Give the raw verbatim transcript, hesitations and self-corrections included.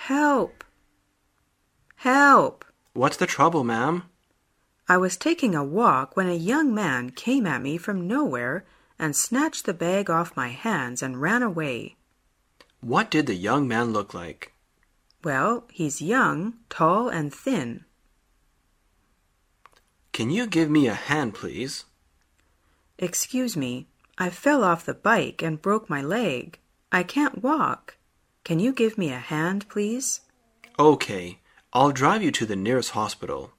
Help! Help! What's the trouble, ma'am? I was taking a walk when a young man came at me from nowhere and snatched the bag off my hands and ran away. What did the young man look like? Well, he's young, tall, and thin. Can you give me a hand, please? Excuse me, I fell off the bike and broke my leg. I can't walk. Can you give me a hand, please? Okay, I'll drive you to the nearest hospital.